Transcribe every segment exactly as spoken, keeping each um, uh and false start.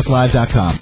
talk live dot com.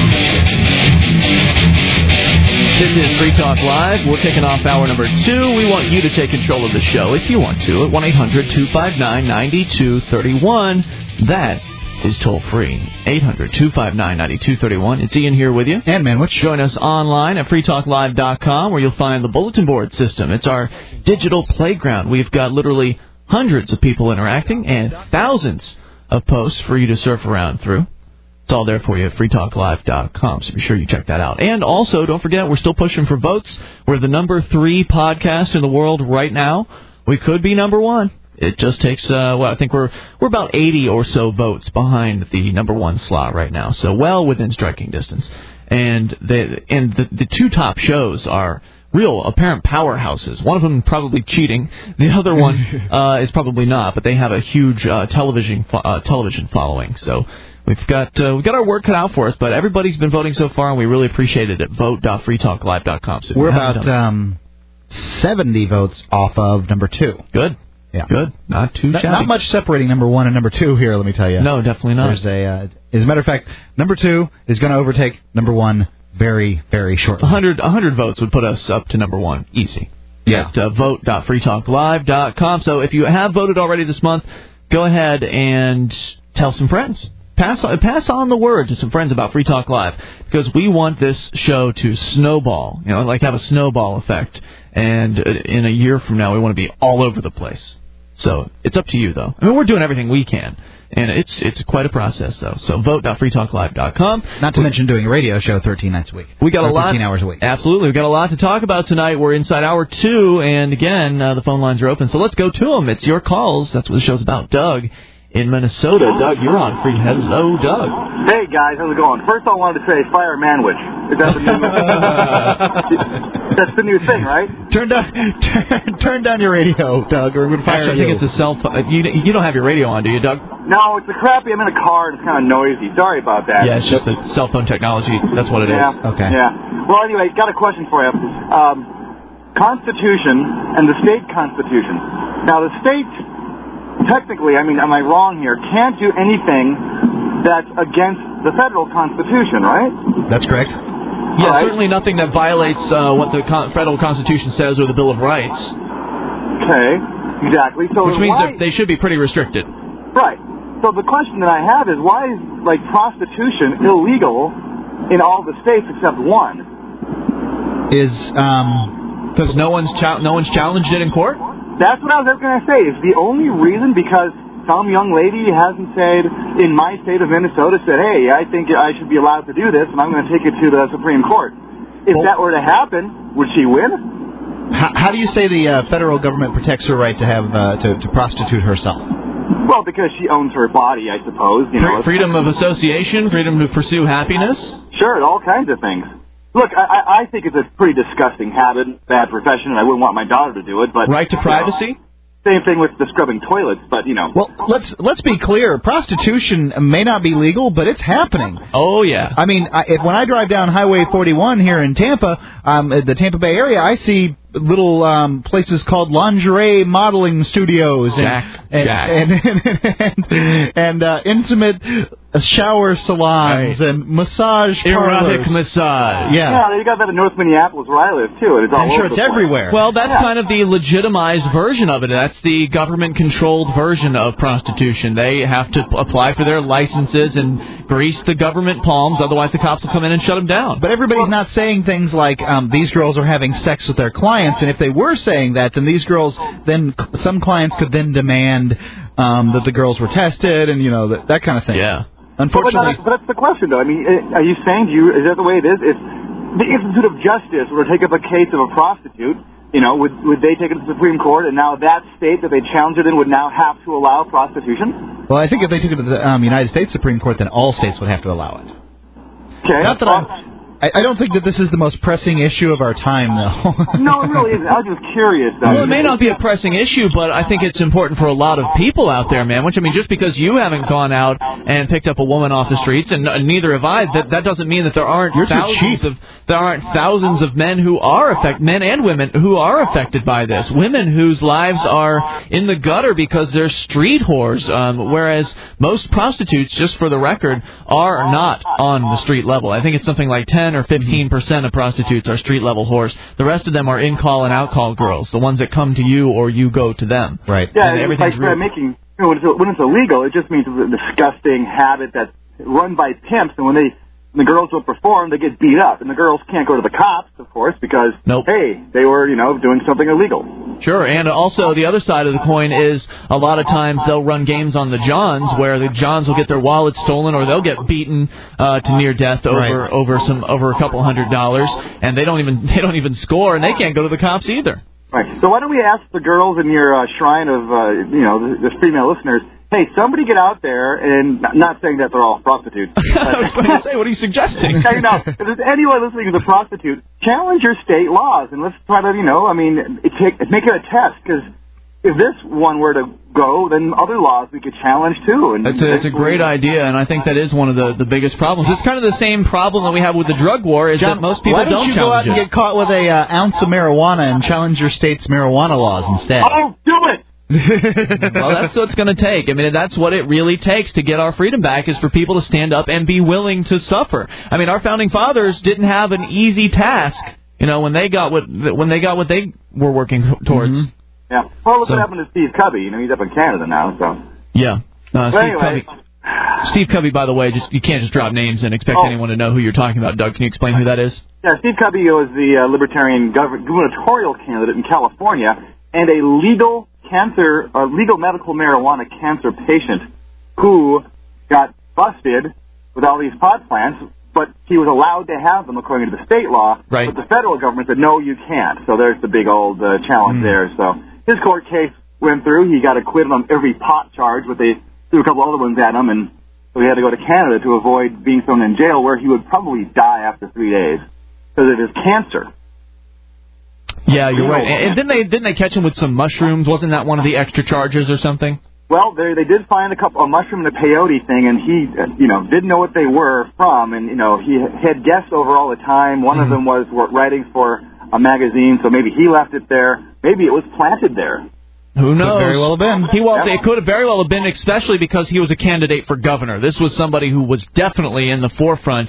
This is Free Talk Live. We're kicking off hour number two. We want you to take control of the show if you want to at one eight hundred two five nine nine two three one. That is toll free. eight hundred two five nine nine two three one. It's Ian here with you. And Manwich. Join us online at free talk live dot com where you'll find the bulletin board system. It's our digital playground. We've got literally hundreds of people interacting and thousands of posts for you to surf around through. It's all there for you at free talk live dot com, so be sure you check that out. And also, don't forget, we're still pushing for votes. We're the number three podcast in the world right now. We could be number one. It just takes, uh, well, I think we're we're about eighty or so votes behind the number one slot right now, so well within striking distance. And the and the, the two top shows are real apparent powerhouses. One of them probably cheating. The other one uh, is probably not, but they have a huge uh, television uh, television following. So we've got uh, we've got our work cut out for us. But everybody's been voting so far, and we really appreciate it at vote dot free talk live dot com. So we're about um, seventy votes off of number two. Good. Yeah. Good. Not too not, shabby. Not much separating number one and number two here, let me tell you. No, definitely not. There's a, uh, as a matter of fact, number two is going to overtake number one very, very shortly. one hundred, one hundred votes would put us up to number one. Easy. Yeah. At uh, vote dot free talk live dot com. So if you have voted already this month, go ahead and tell some friends. Pass on, pass on the word to some friends about Free Talk Live, because we want this show to snowball, you know, like have a snowball effect. And in a year from now, we want to be all over the place. So it's up to you, though. I mean, we're doing everything we can, and it's it's quite a process, though. So vote dot free talk live dot com. Not to we, mention doing a radio show thirteen nights a week. We got a lot. fifteen hours a week. Absolutely. We've got a lot to talk about tonight. We're inside hour two, and again, uh, the phone lines are open. So let's go to them. It's your calls. That's what the show's about. Doug in Minnesota. Doug, you're on free. Hello, Doug. Hey, guys. How's it going? First, I wanted to say fire Manwich. Is that the new That's the new thing, right? Turn down, turn, turn down your radio, Doug, or we're going to fire Actually, you. I think it's a cell phone. You, you don't have your radio on, do you, Doug? No, it's a crappy. I'm in a car and it's kind of noisy. Sorry about that. Yeah, it's just the cell phone technology. That's what it yeah. is. Okay. Yeah. Well, anyway, got a question for you. Um, Constitution and the state constitution. Now, the state, technically, I mean, am I wrong here, can't do anything that's against the federal constitution, right? That's correct. Yeah, right. Certainly nothing that violates uh, what the con- federal Constitution says or the Bill of Rights. Okay, exactly. So Which means why, that they should be pretty restricted. Right. So the question that I have is, why is, like, prostitution illegal in all the states except one? Is, um... Because no one's cha- no one's challenged it in court? That's what I was going to say. Is the only reason because some young lady hasn't said, in my state of Minnesota, said, hey, I think I should be allowed to do this, and I'm going to take it to the Supreme Court. If well, that were to happen, would she win? How, how do you say the uh, federal government protects her right to have uh, to, to prostitute herself? Well, because she owns her body, I suppose. You know, freedom of association, freedom to pursue happiness? Sure, all kinds of things. Look, I, I think it's a pretty disgusting habit, bad profession, and I wouldn't want my daughter to do it. But right to privacy? You know, same thing with the scrubbing toilets, but, you know. Well, let's let's be clear. Prostitution may not be legal, but it's happening. Oh, yeah. I mean, I, if, when I drive down Highway forty-one here in Tampa, um, the Tampa Bay area, I see little um, places called lingerie modeling studios and Jack, and, Jack. and, and, and, and uh, intimate shower salons right. and massage parlors. Erotic massage. Yeah. Yeah, you got that in North Minneapolis where I live, too. And it's all I'm sure it's everywhere. Well, that's yeah. kind of the legitimized version of it. That's the government-controlled version of prostitution. They have to p- apply for their licenses and grease the government palms, otherwise the cops will come in and shut them down. But everybody's not saying things like um, these girls are having sex with their clients, and if they were saying that, then these girls, then some clients could then demand um, that the girls were tested and, you know, that, that kind of thing. Yeah. Unfortunately, but, but that's the question, though. I mean, are you saying, do you, is that the way it is? If the Institute of Justice were to take up a case of a prostitute, you know, would would they take it to the Supreme Court, and now that state that they challenged it in would now have to allow prostitution? Well, I think if they took it to the um, United States Supreme Court, then all states would have to allow it. Okay. Not that I'm, I, I don't think that this is the most pressing issue of our time, though. No, it really isn't. I was just curious. Though. Well, it may not be a pressing issue, but I think it's important for a lot of people out there, man. Which, I mean, just because you haven't gone out and picked up a woman off the streets, and neither have I, that that doesn't mean that there aren't You're thousands of there aren't thousands of men who are affected, men and women who are affected by this. Women whose lives are in the gutter because they're street whores, um, whereas most prostitutes, just for the record, are not on the street level. I think it's something like ten or fifteen percent of prostitutes are street level whores. The rest of them are in-call and out-call girls, the ones that come to you or you go to them. Right. Yeah, and it's everything's like real. making, you know, when it's, when it's illegal, it just means it's a disgusting habit that's run by pimps, and when they when the girls don't perform, they get beat up, and the girls can't go to the cops, of course, because, nope. hey, they were, you know, doing something illegal. Sure, and also the other side of the coin is a lot of times they'll run games on the Johns where the Johns will get their wallets stolen or they'll get beaten uh, to near death over right. over some over a couple hundred dollars, and they don't even they don't even score, and they can't go to the cops either. Right. So why don't we ask the girls in your uh, shrine of, uh, you know, the, the female listeners, hey, somebody get out there, and not saying that they're all prostitutes. I was going to say, what are you suggesting? You know, if there's anyone listening who's a prostitute, challenge your state laws, and let's try to, you know, I mean, it take, make it a test, because if this one were to go, then other laws we could challenge too. And It's a, it's a great idea, and I think that is one of the, the biggest problems. It's kind of the same problem that we have with the drug war, is John, that most people why don't, don't you go out challenge and it. get caught with a uh, ounce of marijuana and challenge your state's marijuana laws instead? Oh, do it! Well, that's what it's going to take. I mean, that's what it really takes to get our freedom back, is for people to stand up and be willing to suffer. I mean, our founding fathers didn't have an easy task, you know, when they got what when they got what they were working towards. Mm-hmm. Yeah. Well, look So- what happened to Steve Covey. You know, he's up in Canada now, so. Yeah. Uh, But Steve anyway, Covey. Steve Covey, by the way, just you can't just drop names and expect Oh. anyone to know who you're talking about. Doug, can you explain who that is? yeah, Steve Covey was the uh, Libertarian gov- gubernatorial candidate in California, and a legal cancer, a legal medical marijuana cancer patient who got busted with all these pot plants, but he was allowed to have them according to the state law. Right. But the federal government said, no, you can't. So there's the big old uh, challenge Mm. there. So his court case went through. He got acquitted on every pot charge, but they threw a couple other ones at him, and so he had to go to Canada to avoid being thrown in jail, where he would probably die after three days because of his cancer. Yeah, you're right. And, and didn't they didn't they catch him with some mushrooms? Wasn't that one of the extra charges or something? Well, they they did find a couple a mushroom and a peyote thing, and he, uh, you know, didn't know what they were from, and you know, he had guests over all the time. One Mm-hmm. of them was writing for a magazine, so maybe he left it there. Maybe it was planted there. Who knows? very well have been. He well, it could have very well have been, especially because he was a candidate for governor. This was somebody who was definitely in the forefront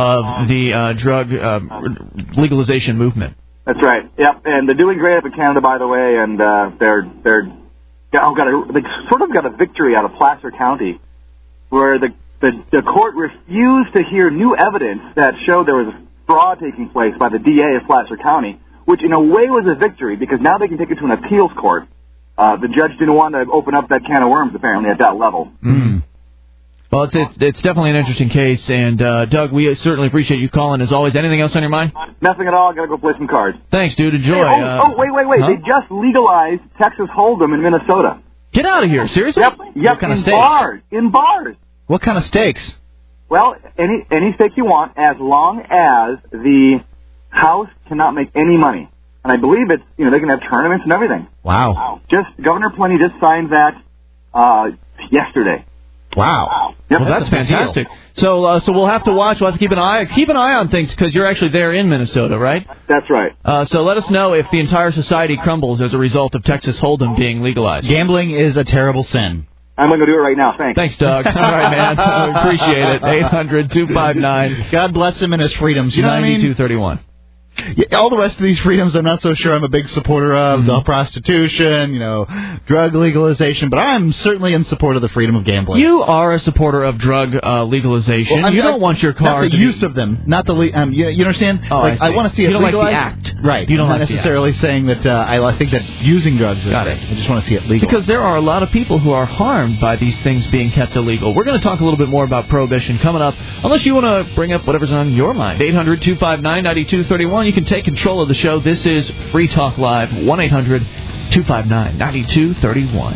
of the uh, drug uh, legalization movement. That's right. Yep, and they're doing great up in Canada, by the way, and uh, they're they're oh, got a, they sort of got a victory out of Placer County, where the, the the court refused to hear new evidence that showed there was a fraud taking place by the D A of Placer County, which in a way was a victory because now they can take it to an appeals court. Uh, the judge didn't want to open up that can of worms, apparently, at that level. Mm. Well, it's, it's it's definitely an interesting case, and uh, Doug, we certainly appreciate you calling as always. Anything else on your mind? Nothing at all. Got to go play some cards. Thanks, dude. Enjoy. Hey, oh, uh, oh, wait, wait, wait. huh? They just legalized Texas Hold'em in Minnesota. Get out of here! Seriously? Yep, yep, What kind in of stakes? bars. In bars. What kind of stakes? Well, any any stake you want, as long as the house cannot make any money. And I believe it's, you know, they can have tournaments and everything. Wow. Just, Governor Plenty just signed that uh, yesterday. Wow. Yep. Well, that's That's a big fantastic. So, uh, so we'll have to watch. We'll have to keep an eye keep an eye on things because you're actually there in Minnesota, right? That's right. Uh, so let us know if the entire society crumbles as a result of Texas Hold'em being legalized. Gambling is a terrible sin. I'm going to go do it right now. Thanks. Thanks, Doug. All right, man. I appreciate it. eight hundred two five nine God bless him and his freedoms. You know what I mean? ninety-two thirty-one. Yeah, all the rest of these freedoms, I'm not so sure I'm a big supporter of. Mm-hmm. The prostitution, you know, drug legalization, but I'm certainly in support of the freedom of gambling. You are a supporter of drug uh, legalization. Well, I mean, you don't I- want your car not the to use be... of them, not the le- um. You, you understand? Oh, like, I see. want to see You it don't like the legalized. act. Right? You don't not like the necessarily saying that uh, I, I think that using drugs is Got right. it. I just want to see it legal. Because there are a lot of people who are harmed by these things being kept illegal. We're going to talk a little bit more about prohibition coming up, unless you want to bring up whatever's on your mind. eight hundred two five nine nine two three one. You can take control of the show. This is Free Talk Live, one eight hundred two five nine nine two three one.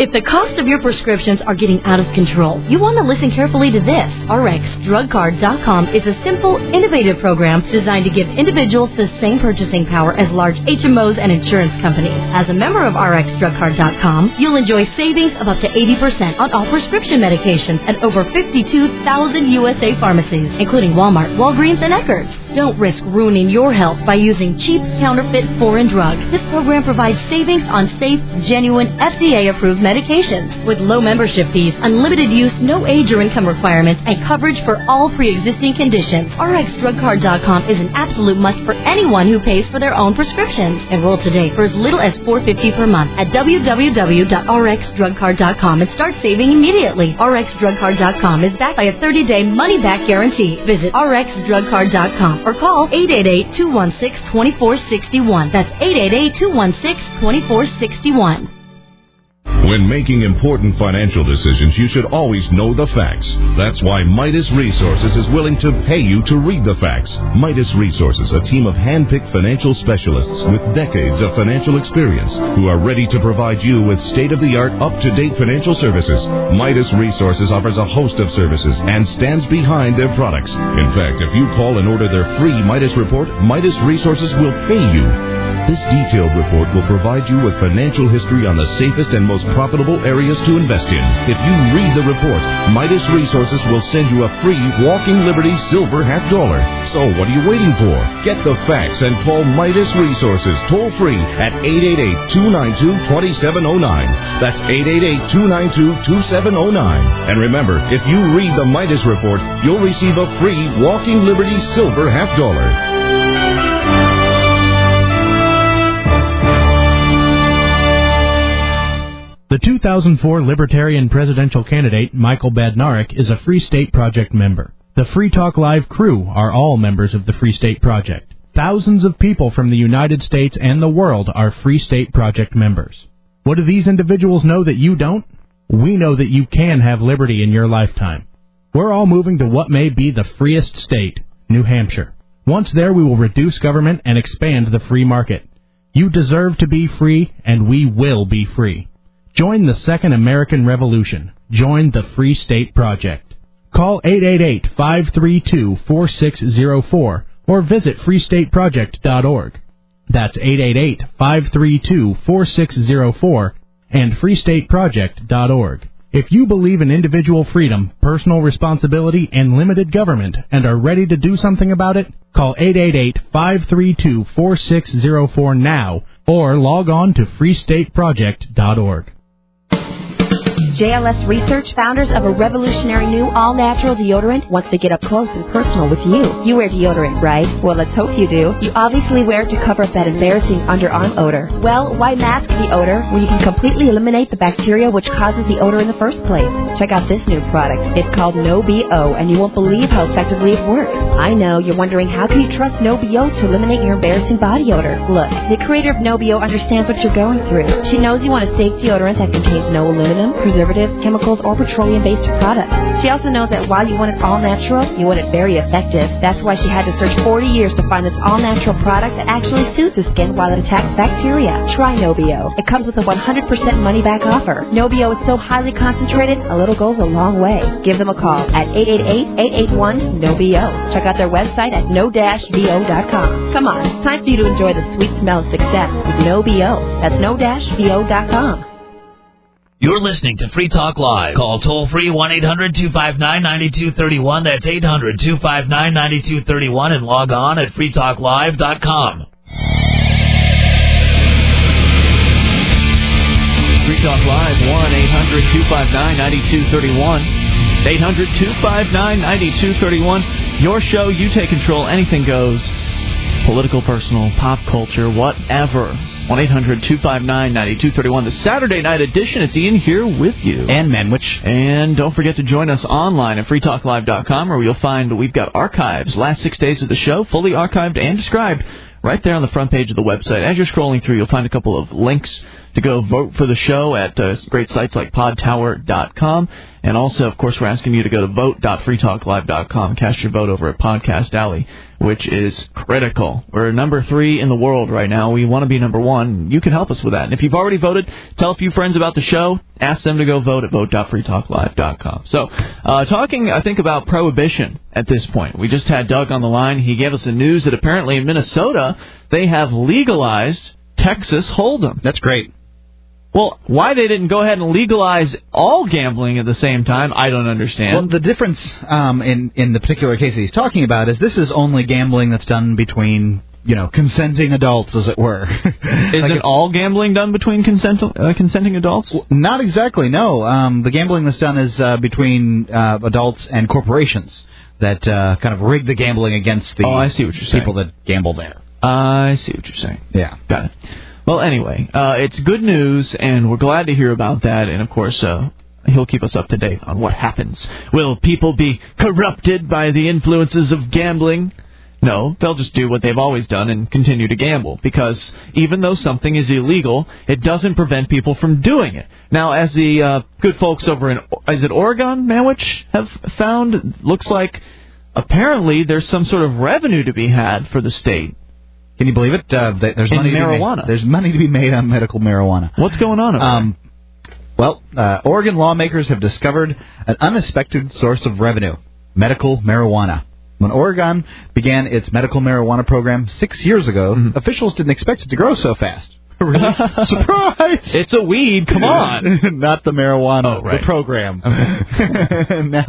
If the cost of your prescriptions are getting out of control, you want to listen carefully to this. R X Drug Card dot com is a simple, innovative program designed to give individuals the same purchasing power as large H M Os and insurance companies. As a member of R X Drug Card dot com, you'll enjoy savings of up to eighty percent on all prescription medications at over fifty-two thousand U S A pharmacies, including Walmart, Walgreens, and Eckerd's. Don't risk ruining your health by using cheap, counterfeit, foreign drugs. This program provides savings on safe, genuine, F D A-approved medications. With low membership fees, unlimited use, no age or income requirements, and coverage for all pre-existing conditions, R X Drug Card dot com is an absolute must for anyone who pays for their own prescriptions. Enroll today for as little as four dollars and fifty cents per month at w w w dot r x drug card dot com and start saving immediately. R X Drug Card dot com is backed by a thirty-day money-back guarantee. Visit R X Drug Card dot com or call eight eight eight, two one six, two four six one. That's eight eight eight, two one six, two four six one. When making important financial decisions, you should always know the facts. That's why Midas Resources is willing to pay you to read the facts. Midas Resources, a team of hand-picked financial specialists with decades of financial experience who are ready to provide you with state-of-the-art, up-to-date financial services. Midas Resources offers a host of services and stands behind their products. In fact, if you call and order their free Midas report, Midas Resources will pay you. This detailed report will provide you with financial history on the safest and most profitable areas to invest in. If you read the report, Midas Resources will send you a free Walking Liberty silver half dollar. So what are you waiting for? Get the facts and call Midas Resources toll free at eight eight eight, two nine two, two seven zero nine. That's eight eight eight, two nine two, two seven zero nine. And remember, if you read the Midas report, you'll receive a free Walking Liberty silver half dollar. The two thousand four Libertarian presidential candidate, Michael Badnarik, is a Free State Project member. The Free Talk Live crew are all members of the Free State Project. Thousands of people from the United States and the world are Free State Project members. What do these individuals know that you don't? We know that you can have liberty in your lifetime. We're all moving to what may be the freest state, New Hampshire. Once there, we will reduce government and expand the free market. You deserve to be free, and we will be free. Join the Second American Revolution. Join the Free State Project. Call eight eight eight, five three two, four six zero four or visit free state project dot org. That's eight eight eight, five three two, four six zero four and free state project dot org. If you believe in individual freedom, personal responsibility, and limited government and are ready to do something about it, call eight eight eight, five three two, four six zero four now or log on to free state project dot org. J L S Research, founders of a revolutionary new all-natural deodorant, wants to get up close and personal with you. You wear deodorant, right? Well, let's hope you do. You obviously wear it to cover up that embarrassing underarm odor. Well, why mask the odor when you can completely eliminate the bacteria which causes the odor in the first place? Check out this new product. It's called No B O, and you won't believe how effectively it works. I know, you're wondering how can you trust No B O to eliminate your embarrassing body odor? Look, the creator of No B O understands what you're going through. She knows you want a safe deodorant that contains no aluminum, preservatives, chemicals, or petroleum-based products. She also knows that while you want it all natural, you want it very effective. That's why she had to search forty years to find this all-natural product that actually soothes the skin while it attacks bacteria. Try No B O. It comes with a one hundred percent money-back offer. No B O is so highly concentrated, a little goes a long way. Give them a call at eight eight eight, eight eight one, N O B O. Check out their website at no dash b o dot com. Come on, it's time for you to enjoy the sweet smell of success with No B O. That's no dash b o dot com. You're listening to Free Talk Live. Call toll-free one eight hundred, two five nine, nine two three one. That's eight hundred, two five nine, nine two three one and log on at free talk live dot com. Free Talk Live, one eight hundred, two five nine, nine two three one. eight hundred, two five nine, nine two three one. Your show, you take control, anything goes. Political, personal, pop culture, whatever. one eight hundred, two five nine, nine two three one. The Saturday night edition. It's Ian here with you. And Manwich. And don't forget to join us online at free talk live dot com, where you'll find we've got archives. Last six days of the show, fully archived and described right there on the front page of the website. As you're scrolling through, you'll find a couple of links to go vote for the show at uh, great sites like pod tower dot com. And also, of course, we're asking you to go to vote dot free talk live dot com. Cast your vote over at Podcast Alley, which is critical. We're number three in the world right now. We want to be number one. You can help us with that. And if you've already voted, tell a few friends about the show. Ask them to go vote at vote dot free talk live dot com. So, uh, talking, I think, about prohibition at this point. We just had Doug on the line. He gave us the news that apparently in Minnesota, they have legalized Texas Hold'em. That's great. Well, why they didn't go ahead and legalize all gambling at the same time, I don't understand. Well, the difference um, in, in the particular case that he's talking about is this is only gambling that's done between, you know, consenting adults, as it were. Is like it all gambling done between consent, uh, consenting adults? Well, not exactly, no. Um, the gambling that's done is uh, between uh, adults and corporations that uh, kind of rig the gambling against the oh, I see what you're people saying. that gamble there. I see what you're saying. Yeah. Got it. Well, anyway, uh, it's good news, and we're glad to hear about that. And, of course, uh, he'll keep us up to date on what happens. Will people be corrupted by the influences of gambling? No, they'll just do what they've always done and continue to gamble. Because even though something is illegal, it doesn't prevent people from doing it. Now, as the uh, good folks over in, is it Oregon, Manwich, have found, looks like apparently there's some sort of revenue to be had for the state. Can you believe it? Uh, there's in money marijuana. To be made, there's money to be made on medical marijuana. What's going on over um, there? Well, uh, Oregon lawmakers have discovered an unexpected source of revenue, medical marijuana. When Oregon began its medical marijuana program six years ago, mm-hmm. officials didn't expect it to grow so fast. Really? Surprise! It's a weed, come on! Not the marijuana, oh, right. the program. Okay. now,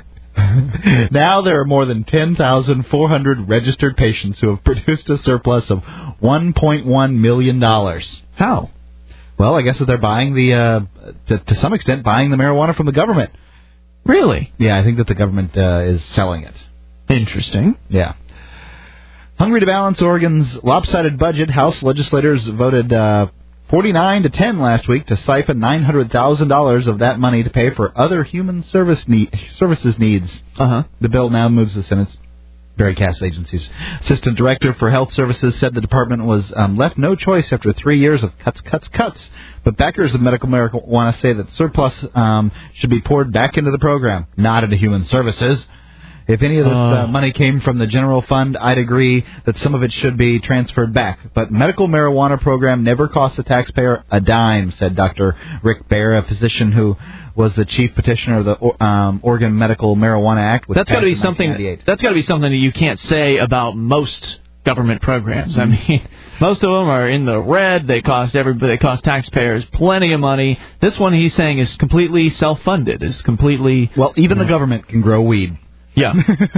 Now there are more than ten thousand four hundred registered patients who have produced a surplus of one point one million dollars. How? Well, I guess that they're buying the, uh, to, to some extent, buying the marijuana from the government. Really? Yeah, I think that the government uh, is selling it. Interesting. Yeah. Hungry to balance Oregon's lopsided budget, House legislators voted uh, forty-nine to ten last week to siphon nine hundred thousand dollars of that money to pay for other human service need, services needs. Uh-huh. The bill now moves the Senate's Barry Cass agency's assistant director for health services said the department was um, left no choice after three years of cuts, cuts, cuts. But backers of medical marijuana say that surplus um, should be poured back into the program, not into human services. If any of this uh, money came from the general fund, I'd agree that some of it should be transferred back. But medical marijuana program never cost the taxpayer a dime, said Doctor Rick Baer, a physician who was the chief petitioner of the um, Oregon Medical Marijuana Act. Which that's got to be something. That's got to be something that you can't say about most government programs. I mean, most of them are in the red. They cost everybody. They cost taxpayers plenty of money. This one, he's saying, is completely self-funded. Is completely well. Even you know, the government can grow weed. Yeah.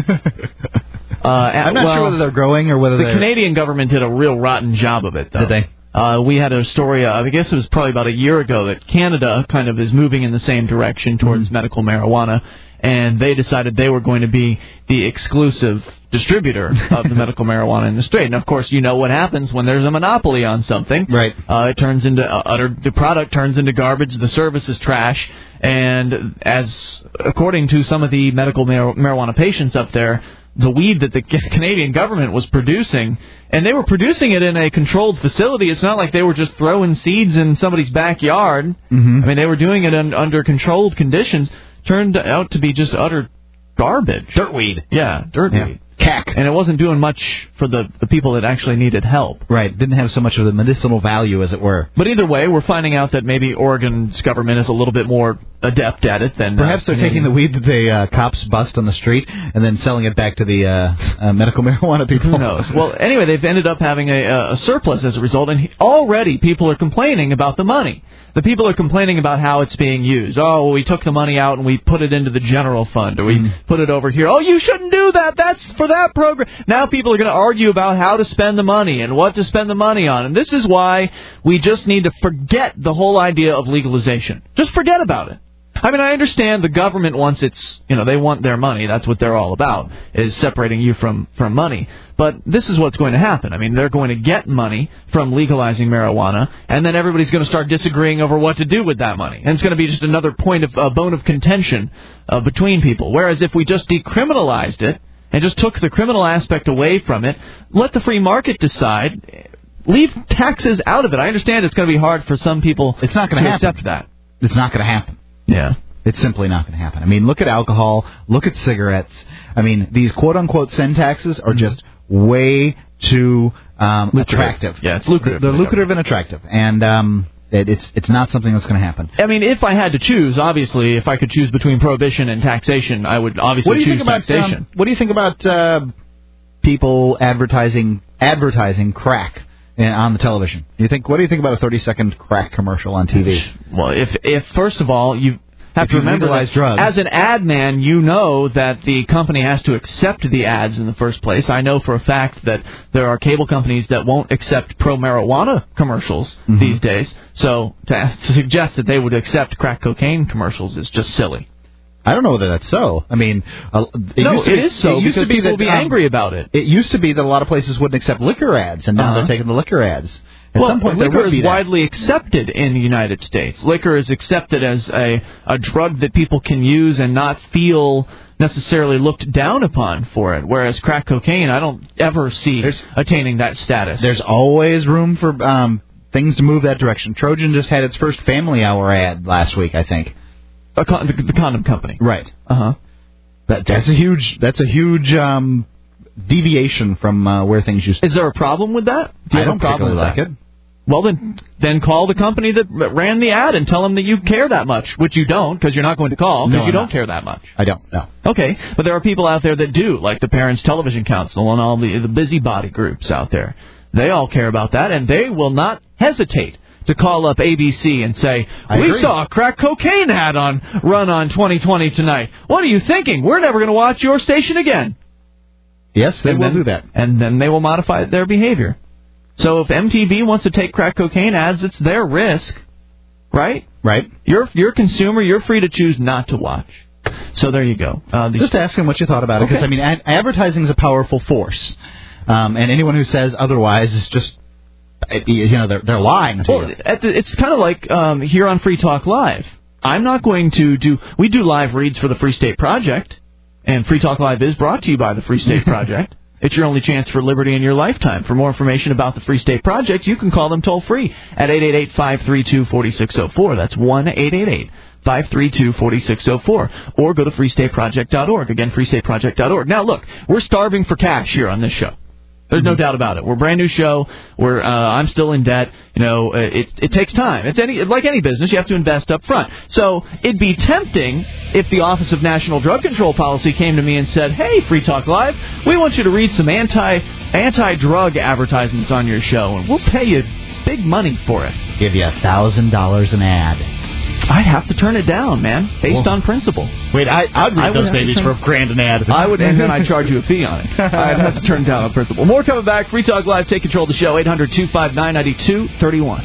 uh, I'm not well, sure whether they're growing or whether the they're... Canadian government did a real rotten job of it, though. Did they? Uh, we had a story, uh, I guess it was probably about a year ago, that Canada kind of is moving in the same direction towards mm-hmm. medical marijuana, and they decided they were going to be the exclusive distributor of the medical marijuana in the state. And, of course, you know what happens when there's a monopoly on something. Right. Uh, it turns into uh, utter, the product turns into garbage, the service is trash, and as according to some of the medical mar- marijuana patients up there, the weed that the Canadian government was producing, and they were producing it in a controlled facility. It's not like they were just throwing seeds in somebody's backyard. Mm-hmm. I mean, they were doing it un- under controlled conditions. Turned out to be just utter garbage. Dirtweed. Yeah, dirtweed. Yeah. Cack. And it wasn't doing much for the, the people that actually needed help. Right. Didn't have so much of the medicinal value, as it were. But either way, we're finding out that maybe Oregon's government is a little bit more adept at it than... Perhaps uh, they're taking the weed that the uh, cops bust on the street and then selling it back to the uh, uh, medical marijuana people. Who knows? Well, anyway, they've ended up having a, a surplus as a result, and already people are complaining about the money. The people are complaining about how it's being used. Oh, well, we took the money out and we put it into the general fund, or we mm. put it over here. Oh, you shouldn't do that. That's for that program. Now people are going to argue about how to spend the money and what to spend the money on. And this is why we just need to forget the whole idea of legalization. Just forget about it. I mean, I understand the government wants its, you know, they want their money. That's what they're all about, is separating you from, from money. But this is what's going to happen. I mean, they're going to get money from legalizing marijuana, and then everybody's going to start disagreeing over what to do with that money. And it's going to be just another point of, uh, bone of contention uh, between people. Whereas if we just decriminalized it and just took the criminal aspect away from it, let the free market decide, leave taxes out of it. I understand it's going to be hard for some people it's not going to happen. accept that. It's not going to happen. Yeah. It's simply not going to happen. I mean, look at alcohol. Look at cigarettes. I mean, these quote-unquote sin taxes are just way too um, attractive. Yeah, it's lucrative. They're lucrative and attractive. And um, it, it's it's not something that's going to happen. I mean, if I had to choose, obviously, if I could choose between prohibition and taxation, I would obviously what do you choose think about, taxation. Um, what do you think about uh, people advertising advertising crack on the television? You think? What do you think about a thirty-second crack commercial on T V? Well, if if first of all you have if to you remember legalize that drugs, as an ad man, you know that the company has to accept the ads in the first place. I know for a fact that there are cable companies that won't accept pro-marijuana commercials mm-hmm. these days. So to, to suggest that they would accept crack cocaine commercials is just silly. I don't know whether that's so. I mean, uh, it no, used to, it is so it used because to be people that, will be um, angry about it. It used to be that a lot of places wouldn't accept liquor ads, and now uh-huh. they're taking the liquor ads. At well, some point, liquor there would is be that. widely accepted in the United States. Liquor is accepted as a, a drug that people can use and not feel necessarily looked down upon for it, whereas crack cocaine, I don't ever see there's, attaining that status. There's always room for um, things to move that direction. Trojan just had its first Family Hour ad last week, I think. A con- the, the condom company. Right. Uh-huh. That, that's a huge, that's a huge um, deviation from uh, where things used to be. Is there a problem with that? Do you I have don't a problem particularly with like that? it. Well, then then call the company that ran the ad and tell them that you care that much, which you don't because you're not going to call because no, you don't not. care that much. I don't, no. Okay, but there are people out there that do, like the Parents Television Council and all the, the busybody groups out there. They all care about that, and they will not hesitate to call up A B C and say, I we agree. saw a crack cocaine ad on run on twenty twenty tonight. What are you thinking? We're never going to watch your station again. Yes, they and will then, do that. And then they will modify their behavior. So if M T V wants to take crack cocaine ads, it's their risk, right? Right. You're you're a consumer. You're free to choose not to watch. So there you go. Uh, these Just asking what you thought about it, because, okay. I mean, ad- advertising is a powerful force. Um, and anyone who says otherwise is just, you know, they're, they're lying to well, you. At the, it's kind of like um, here on Free Talk Live. I'm not going to do... We do live reads for the Free State Project, and Free Talk Live is brought to you by the Free State Project. It's your only chance for liberty in your lifetime. For more information about the Free State Project, you can call them toll-free at eight eight eight, five three two, four six zero four. That's one eight eight eight, five three two, four six zero four. Or go to free state project dot org. Again, free state project dot org. Now, look, we're starving for cash here on this show. There's no doubt about it. We're a brand new show. We're uh, I'm still in debt. You know, uh, it it takes time. It's any like any business. You have to invest up front. So it'd be tempting if the Office of National Drug Control Policy came to me and said, "Hey, Free Talk Live, we want you to read some anti anti drug advertisements on your show, and we'll pay you big money for it." Give you a thousand dollars an ad. I'd have to turn it down, man, based Well, on principle. Wait, I, I'd read I would those babies turn- for a grand an ad. I would, and then I'd charge you a fee on it. I'd have to turn it down on principle. More coming back. Free Talk Live. Take control of the show. eight hundred, two five nine, nine two three one.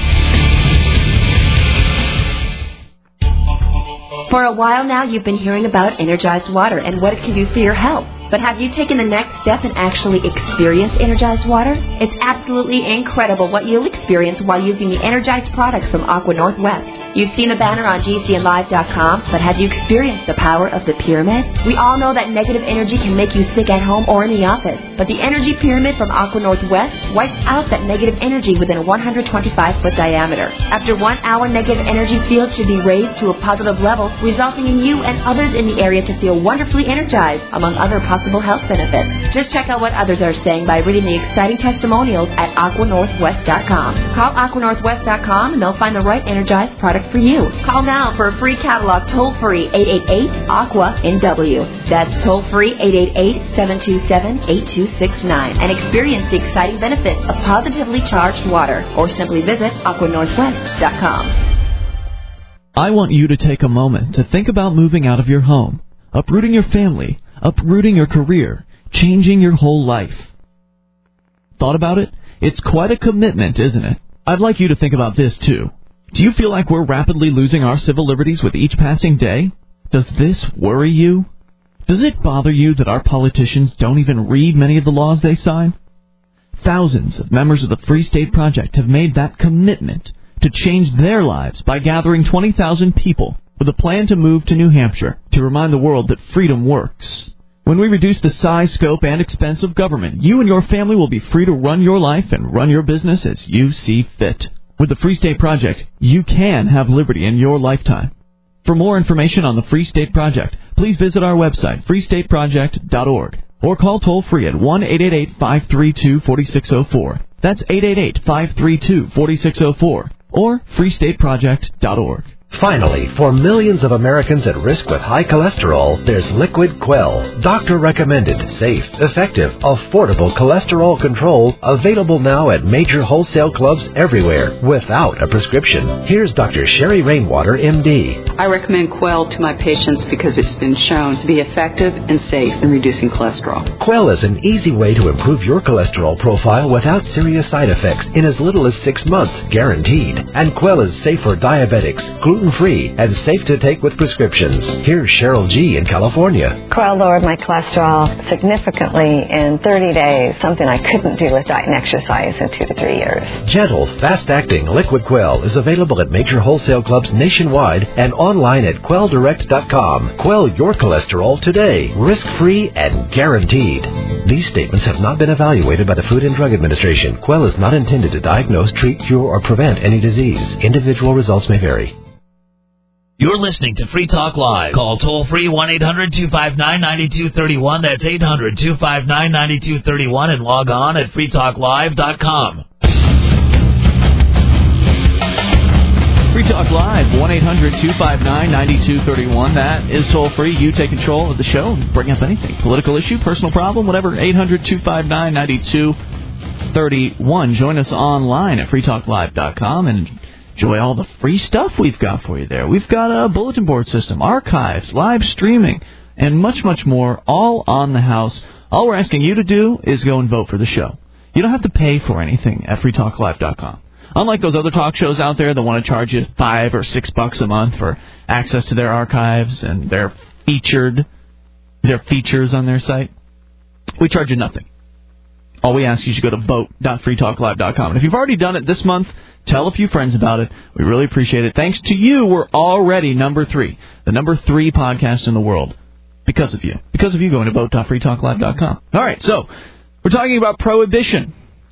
For a while now, you've been hearing about Energized Water and what it can do for your health. But have you taken the next step and actually experienced Energized Water? It's absolutely incredible what you'll experience while using the Energized products from Aqua Northwest. You've seen the banner on G C N live dot com, but have you experienced the power of the pyramid? We all know that negative energy can make you sick at home or in the office, but the Energy Pyramid from Aqua Northwest wipes out that negative energy within a one hundred twenty-five foot diameter. After one hour, negative energy field should be raised to a positive level, resulting in you and others in the area to feel wonderfully energized, among other possible health benefits. Just check out what others are saying by reading the exciting testimonials at aqua northwest dot com. Call aqua northwest dot com and they'll find the right Energized product for you. Call now for a free catalog toll-free eight eight eight, A Q U A, N W. That's toll-free eight eight eight, seven two seven, eight two six nine and experience the exciting benefits of positively charged water, or simply visit aqua northwest dot com. I want you to take a moment to think about moving out of your home, uprooting your family, uprooting your career, changing your whole life. Thought about it? It's quite a commitment, isn't it? I'd like you to think about this, too. Do you feel like we're rapidly losing our civil liberties with each passing day? Does this worry you? Does it bother you that our politicians don't even read many of the laws they sign? Thousands of members of the Free State Project have made that commitment to change their lives by gathering twenty thousand people with a plan to move to New Hampshire to remind the world that freedom works. When we reduce the size, scope, and expense of government, you and your family will be free to run your life and run your business as you see fit. With the Free State Project, you can have liberty in your lifetime. For more information on the Free State Project, please visit our website, free state project dot org, or call toll-free at one eight eight eight, five three two, four six zero four. That's eight eight eight, five three two, four six zero four, or free state project dot org. Finally, for millions of Americans at risk with high cholesterol, there's Liquid Quell. Doctor-recommended, safe, effective, affordable cholesterol control available now at major wholesale clubs everywhere without a prescription. Here's Doctor Sherry Rainwater, M D. I recommend Quell to my patients because it's been shown to be effective and safe in reducing cholesterol. Quell is an easy way to improve your cholesterol profile without serious side effects in as little as six months, guaranteed. And Quell is safe for diabetics, gluten-free, and safe to take with prescriptions. Here's Cheryl G. in California. Quell lowered my cholesterol significantly in thirty days, something I couldn't do with diet and exercise in two to three years. Gentle, fast-acting Liquid Quell is available at major wholesale clubs nationwide and online at quell direct dot com. Quell your cholesterol today, risk-free and guaranteed. These statements have not been evaluated by the Food and Drug Administration. Quell is not intended to diagnose, treat, cure, or prevent any disease. Individual results may vary. You're listening to Free Talk Live. Call toll-free one eight hundred two five nine nine two three one. That's eight hundred two five nine nine two three one, and log on at free talk live dot com. Free Talk Live, one eight hundred two five nine nine two three one. That is toll-free. You take control of the show and bring up anything. Political issue, personal problem, whatever. eight hundred two five nine nine two three one. Join us online at free talk live dot com and enjoy all the free stuff we've got for you there. We've got a bulletin board system, archives, live streaming, and much, much more, all on the house. All we're asking you to do is go and vote for the show. You don't have to pay for anything at free talk live dot com. Unlike those other talk shows out there that want to charge you five or six bucks a month for access to their archives and their featured, their features on their site, we charge you nothing. All we ask you is you go to vote dot free talk live dot com. And if you've already done it this month, tell a few friends about it. We really appreciate it. Thanks to you, we're already number three, the number three podcast in the world, because of you. Because of you going to vote dot free talk live dot com. All right, so we're talking about prohibition.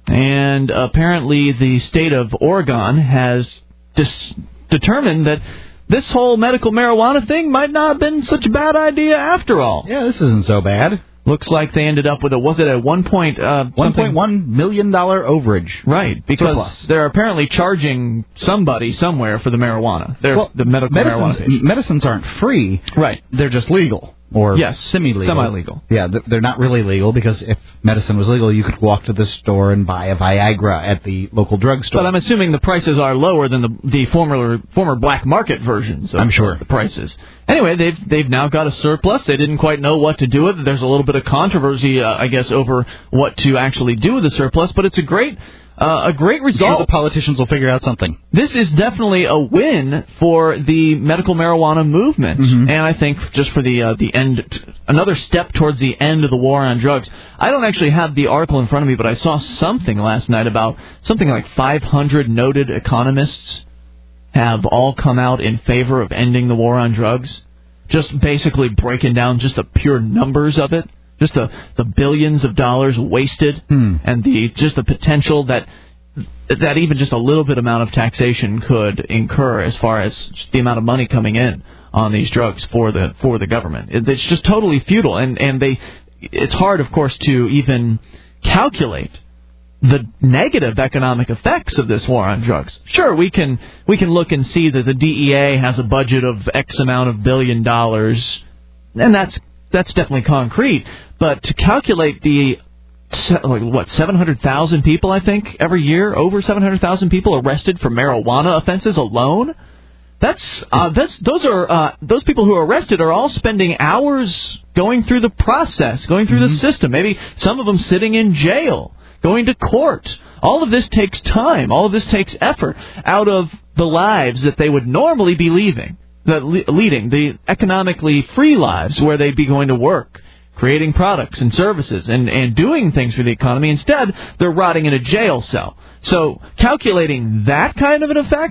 And apparently the state of Oregon has dis- determined that this whole medical marijuana thing might not have been such a bad idea after all. Yeah, this isn't so bad. Looks like they ended up with a, was it a one point, uh, one point one million dollars overage. Right, because surplus. They're apparently charging somebody somewhere for the marijuana. They're well, the medical medicines, marijuana patient. Medicines aren't free. Right. They're just legal. Or yes, semi-legal. Semi-legal. Yeah, they're not really legal because if medicine was legal, you could walk to the store and buy a Viagra at the local drugstore. But I'm assuming the prices are lower than the the former former black market versions of I'm sure. the prices. Anyway, they've they've now got a surplus. They didn't quite know what to do with it. There's a little bit of controversy, uh, I guess, over what to actually do with the surplus. But it's a great uh, a great result. I'm sure the politicians will figure out something. This is definitely a win for the medical marijuana movement, mm-hmm. and I think just for the uh, the end, another step towards the end of the war on drugs. I don't actually have the article in front of me, but I saw something last night about something like five hundred noted economists have all come out in favor of ending the war on drugs, just basically breaking down just the pure numbers of it, just the, the billions of dollars wasted, hmm. and the just the potential that that even just a little bit amount of taxation could incur as far as the amount of money coming in on these drugs for the for the government. It's just totally futile, and, and they it's hard, of course, to even calculate the negative economic effects of this war on drugs. Sure, we can we can look and see that the D E A has a budget of X amount of billion dollars, and that's that's definitely concrete. But to calculate the like what seven hundred thousand people, I think, every year, over seven hundred thousand people arrested for marijuana offenses alone. That's uh, that's those are uh, those people who are arrested are all spending hours going through the process, going through mm-hmm. the system. Maybe some of them sitting in jail, going to court. All of this takes time. All of this takes effort out of the lives that they would normally be leaving, the, leading, the economically free lives where they'd be going to work, creating products and services and, and doing things for the economy. Instead, they're rotting in a jail cell. So calculating that kind of an effect,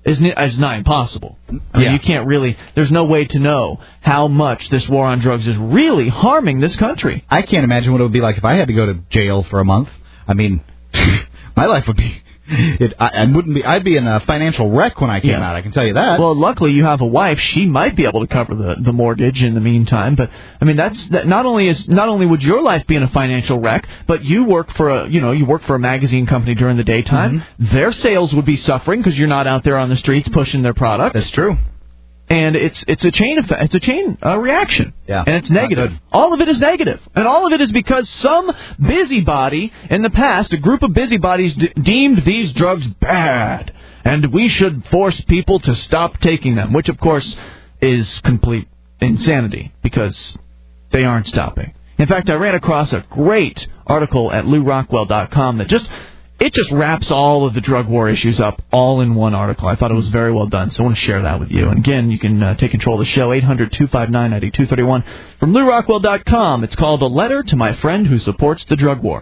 is, is nigh impossible. I mean, Yeah. you can't really, there's no way to know how much this war on drugs is really harming this country. I can't imagine what it would be like if I had to go to jail for a month. I mean, my life would be, it, I, I wouldn't be, I'd be in a financial wreck when I came Yeah. out, I can tell you that. Well, luckily you have a wife. She might be able to cover the, the mortgage in the meantime. But I mean, that's that. Not only is not only would your life be in a financial wreck, but you work for a you know you work for a magazine company during the daytime. Mm-hmm. Their sales would be suffering because you're not out there on the streets pushing their product. That's true. And it's it's a chain effect. It's a chain uh, reaction. Yeah. And it's Not negative. good. All of it is negative. And all of it is because some busybody in the past, a group of busybodies, d- deemed these drugs bad. And we should force people to stop taking them, which, of course, is complete insanity because they aren't stopping. In fact, I ran across a great article at Lou Rockwell dot com that just... It just wraps all of the drug war issues up all in one article. I thought it was very well done, so I want to share that with you. And again, you can uh, take control of the show, eight hundred two five nine nine two three one. From Lou Rockwell dot com, it's called A Letter to My Friend Who Supports the Drug War.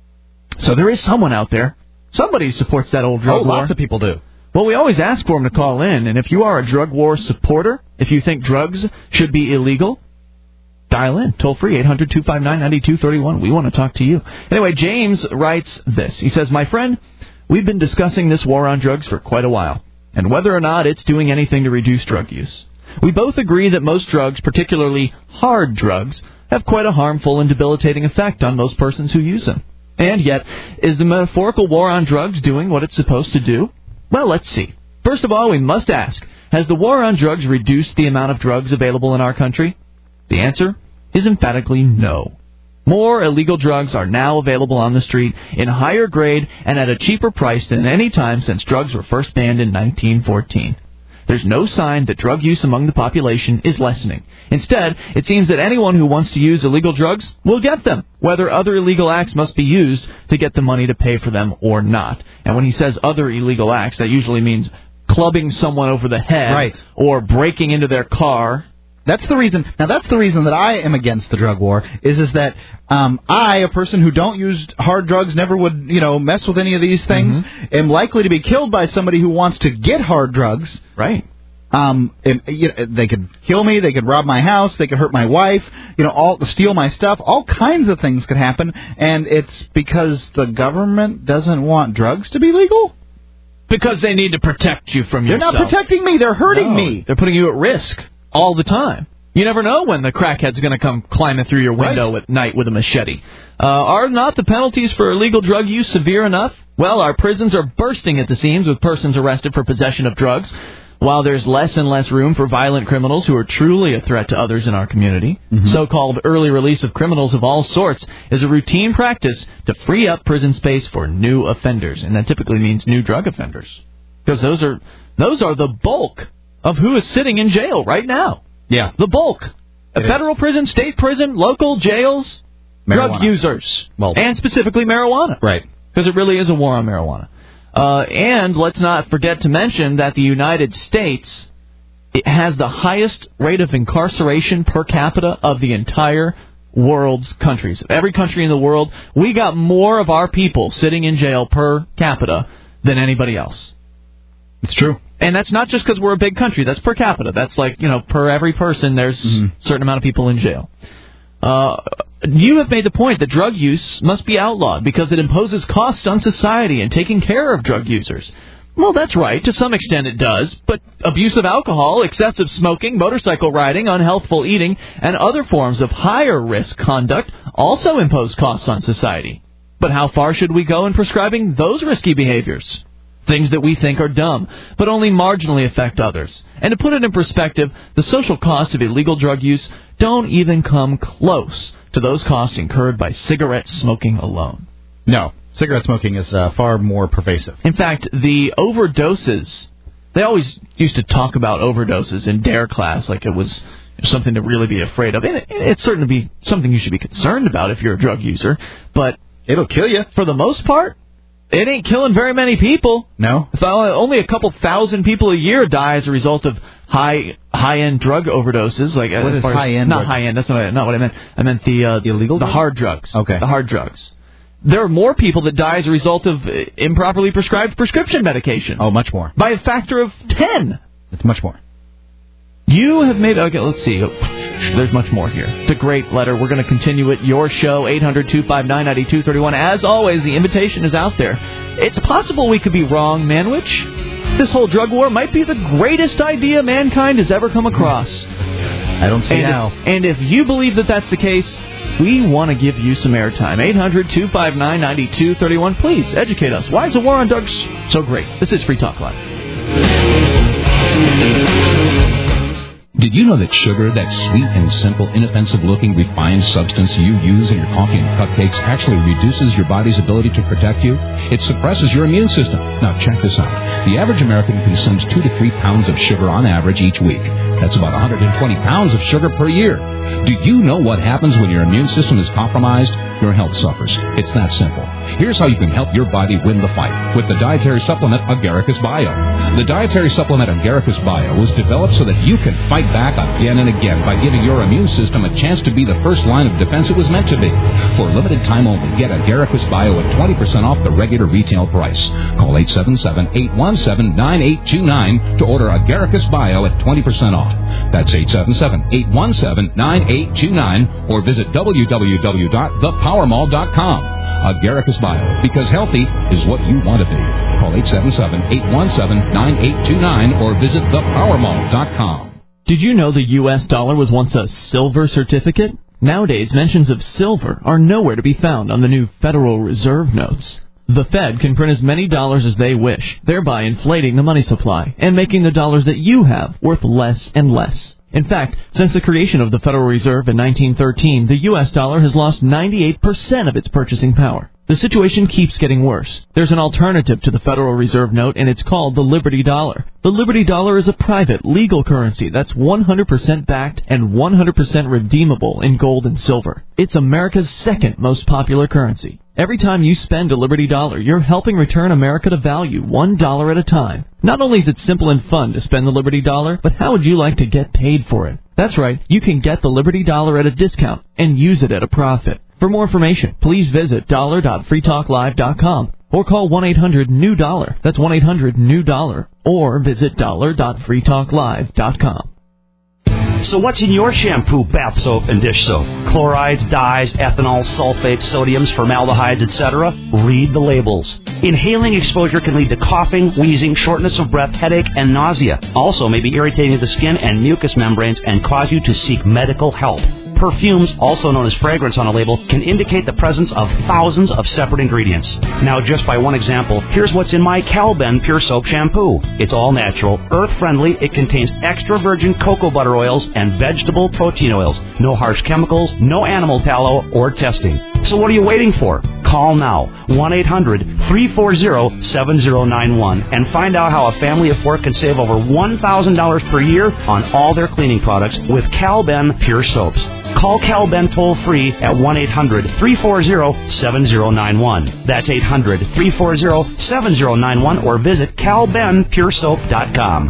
So there is someone out there. Somebody supports that old drug oh, war. lots of people do. Well, we always ask for them to call in, and if you are a drug war supporter, if you think drugs should be illegal, dial in, toll-free, eight hundred two five nine nine two three one. We want to talk to you. Anyway, James writes this. He says, my friend, we've been discussing this war on drugs for quite a while, and whether or not it's doing anything to reduce drug use. We both agree that most drugs, particularly hard drugs, have quite a harmful and debilitating effect on most persons who use them. And yet, is the metaphorical war on drugs doing what it's supposed to do? Well, let's see. First of all, we must ask, has the war on drugs reduced the amount of drugs available in our country? The answer is emphatically no. More illegal drugs are now available on the street in higher grade and at a cheaper price than any time since drugs were first banned in nineteen fourteen. There's no sign that drug use among the population is lessening. Instead, it seems that anyone who wants to use illegal drugs will get them, whether other illegal acts must be used to get the money to pay for them or not. And when he says other illegal acts, that usually means clubbing someone over the head Right. or breaking into their car. That's the reason. Now, that's the reason that I am against the drug war. Is is that um, I, a person who don't use hard drugs, never would, you know, mess with any of these things, mm-hmm. am likely to be killed by somebody who wants to get hard drugs. Right. Um, and, you know, they could kill me. They could rob my house. They could hurt my wife. You know, all steal my stuff. All kinds of things could happen, and it's because the government doesn't want drugs to be legal. Because they need to protect you from They're yourself. not protecting me. They're hurting No, me. They're putting you at risk all the time. You never know when the crackhead's going to come climbing through your window Right. at night with a machete. Uh, are not the penalties for illegal drug use severe enough? Well, our prisons are bursting at the seams with persons arrested for possession of drugs, while there's less and less room for violent criminals who are truly a threat to others in our community. Mm-hmm. So-called early release of criminals of all sorts is a routine practice to free up prison space for new offenders, and that typically means new drug offenders. Because those are those are the bulk of who is sitting in jail right now. Yeah. The bulk. A It federal is. prison, state prison, local jails, drug Marijuana. users. Well, and specifically marijuana. Right. Because it really is a war on marijuana. Uh, and let's not forget to mention that the United States it has the highest rate of incarceration per capita of the entire world's countries. Every country in the world, we got more of our people sitting in jail per capita than anybody else. It's true. And that's not just because we're a big country. That's per capita. That's like, you know, per every person, there's Mm-hmm. a certain amount of people in jail. Uh, you have made the point that drug use must be outlawed because it imposes costs on society and taking care of drug users. Well, that's right. To some extent it does. But abuse of alcohol, excessive smoking, motorcycle riding, unhealthful eating, and other forms of higher risk conduct also impose costs on society. But how far should we go in prescribing those risky behaviors? Things that we think are dumb, but only marginally affect others. And to put it in perspective, the social costs of illegal drug use don't even come close to those costs incurred by cigarette smoking alone. No. Cigarette smoking is uh, far more pervasive. In fact, the overdoses, they always used to talk about overdoses in D A R E class like it was something to really be afraid of. And it, it's certainly be something you should be concerned about if you're a drug user, but it'll kill you. For the most part, it ain't killing very many people. No. If only a couple thousand people a year die as a result of high high-end drug overdoses. Like what is high-end? Not drug? high-end. That's not, not what I meant. I meant the uh, the illegal, the drug? hard drugs. Okay. The hard drugs. there are more people that die as a result of improperly prescribed prescription medications. Oh, much more. By a factor of ten. It's much more. You have made... Okay, let's see. There's much more here. It's a great letter. We're going to continue it. Your show, eight hundred, two five nine, nine two three one. As always, the invitation is out there. It's possible we could be wrong, Manwich. This whole drug war might be the greatest idea mankind has ever come across. I don't see and how. If, and if you believe that that's the case, we want to give you some airtime. eight hundred, two five nine, nine two three one. Please, educate us. Why is the war on drugs so great? This is Free Talk Live. Did you know that sugar, that sweet and simple, inoffensive-looking, refined substance you use in your coffee and cupcakes, actually reduces your body's ability to protect you? It suppresses your immune system. Now, check this out. The average American consumes two to three pounds of sugar on average each week. That's about one hundred twenty pounds of sugar per year. Do you know what happens when your immune system is compromised? Your health suffers. It's that simple. Here's how you can help your body win the fight with the dietary supplement Agaricus Bio. The dietary supplement Agaricus Bio was developed so that you can fight back again and again by giving your immune system a chance to be the first line of defense it was meant to be. For a limited time only, get Agaricus Bio at twenty percent off the regular retail price. Call eight seven seven, eight one seven, nine eight two nine to order Agaricus Bio at twenty percent off. That's eight seven seven, eight one seven, nine eight two nine or visit w w w dot the power mall dot com. Agaricus Bio, because healthy is what you want to be. Call eight seven seven, eight one seven, nine eight two nine or visit the power mall dot com. Did you know the U S dollar was once a silver certificate? Nowadays, mentions of silver are nowhere to be found on the new Federal Reserve notes. The Fed can print as many dollars as they wish, thereby inflating the money supply and making the dollars that you have worth less and less. In fact, since the creation of the Federal Reserve in nineteen thirteen, the U S dollar has lost ninety-eight percent of its purchasing power. The situation keeps getting worse. There's an alternative to the Federal Reserve note, and it's called the Liberty Dollar. The Liberty Dollar is a private, legal currency that's one hundred percent backed and one hundred percent redeemable in gold and silver. It's America's second most popular currency. Every time you spend a Liberty Dollar, you're helping return America to value one dollar at a time. Not only is it simple and fun to spend the Liberty Dollar, but how would you like to get paid for it? That's right, you can get the Liberty Dollar at a discount and use it at a profit. For more information, please visit dollar dot free talk live dot com or call one eight hundred new dollar. That's one eight hundred new dollar. Or visit dollar dot free talk live dot com. So what's in your shampoo, bath soap, and dish soap? Chlorides, dyes, ethanol, sulfates, sodiums, formaldehydes, et cetera? Read the labels. Inhaling exposure can lead to coughing, wheezing, shortness of breath, headache, and nausea. Also may be irritating to the skin and mucous membranes and cause you to seek medical help. Perfumes, also known as fragrance on a label, can indicate the presence of thousands of separate ingredients. Now, just by one example, here's what's in my Calben Pure Soap Shampoo. It's all natural, earth-friendly, it contains extra virgin cocoa butter oils and vegetable protein oils. No harsh chemicals, no animal tallow, or testing. So what are you waiting for? Call now, one eight hundred, three four zero, seven zero nine one, and find out how a family of four can save over one thousand dollars per year on all their cleaning products with Calben Pure Soaps. Call Calben toll-free at one eight hundred, three four zero, seven zero nine one. That's eight hundred, three four zero, seven zero nine one or visit cal ben pure soap dot com.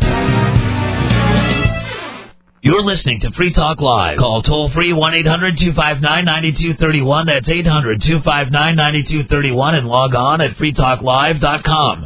You're listening to Free Talk Live. Call toll-free one eight hundred, two five nine, nine two three one. That's eight hundred, two five nine, nine two three one and log on at free talk live dot com.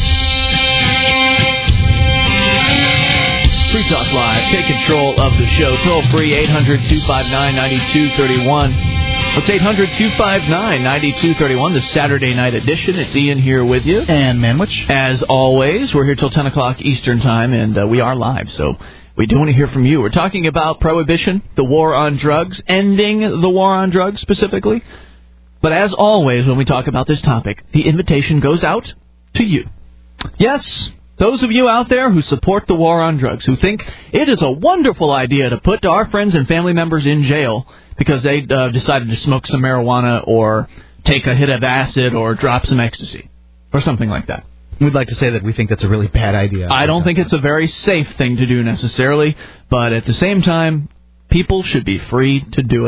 Free Talk Live. Take control of the show. Toll-free eight hundred, two five nine, nine two three one. It's eight hundred, two five nine, nine two three one, the Saturday night edition. It's Ian here with you. And Manwich. As always, we're here till ten o'clock Eastern Time, and uh, we are live, so we do want to hear from you. We're talking about prohibition, the war on drugs, ending the war on drugs specifically. But as always, when we talk about this topic, the invitation goes out to you. Yes, those of you out there who support the war on drugs, who think it is a wonderful idea to put our friends and family members in jail because they uh, decided to smoke some marijuana or take a hit of acid or drop some ecstasy or something like that. We'd like to say that we think that's a really bad idea. I don't think it's a very safe thing to do necessarily, but at the same time, people should be free to do it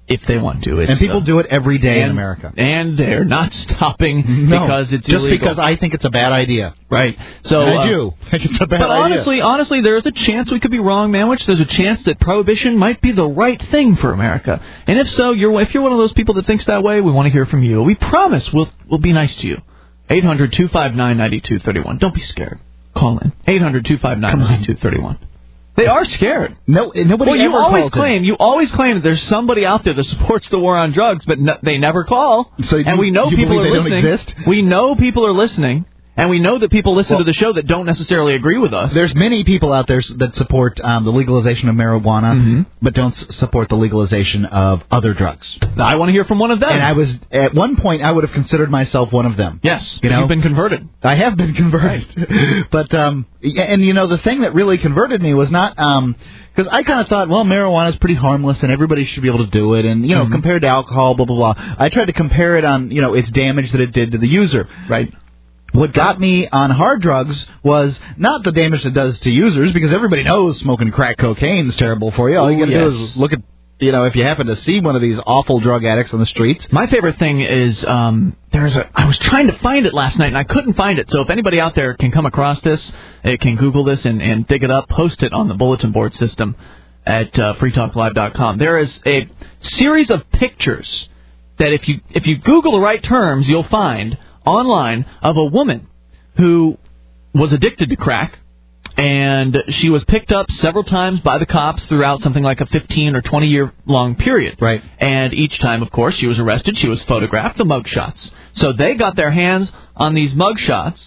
if they want to. It's, and people uh, do it every day and, in America. And they're not stopping no, because it's just illegal. because I think it's a bad idea. Right. So I uh, do think it's a bad but idea. But honestly, honestly, there is a chance we could be wrong, Manwich. There's a chance that prohibition might be the right thing for America. And if so, you're if you're one of those people that thinks that way, we want to hear from you. We promise we'll we'll be nice to you. eight hundred two five nine nine two three one. Don't be scared. Call in. eight hundred two five nine nine two three one. They are scared. No, nobody. Well, you ever always calls claim it. you always claim that there's somebody out there that supports the war on drugs, but no, they never call. So and you, we know you people believe are they listening. Don't exist? We know people are listening, and we know that people listen well, to the show that don't necessarily agree with us. There's many people out there that support um, the legalization of marijuana, mm-hmm. but don't s- support the legalization of other drugs. I want to hear from one of them. And I was at one point I would have considered myself one of them. Yes, you know, you've been converted. I have been converted, right. but um, and you know the thing that really converted me was not um. Because I kind of thought, well, marijuana is pretty harmless and everybody should be able to do it. And, you know, mm-hmm. compared to alcohol, blah, blah, blah. I tried to compare it on, you know, its damage that it did to the user. Right. What got me on hard drugs was not the damage it does to users, because everybody knows smoking crack cocaine is terrible for you. All you got to yes. do is look at, you know, if you happen to see one of these awful drug addicts on the streets. My favorite thing is um, there's a. I was trying to find it last night and I couldn't find it. So if anybody out there can come across this, uh, can Google this and, and dig it up, post it on the bulletin board system at uh, free talk live dot com. There is a series of pictures that if you if you Google the right terms, you'll find online of a woman who was addicted to crack. And she was picked up several times by the cops throughout something like a fifteen or twenty year long period. Right. And each time, of course, she was arrested, she was photographed, the mugshots. So they got their hands on these mugshots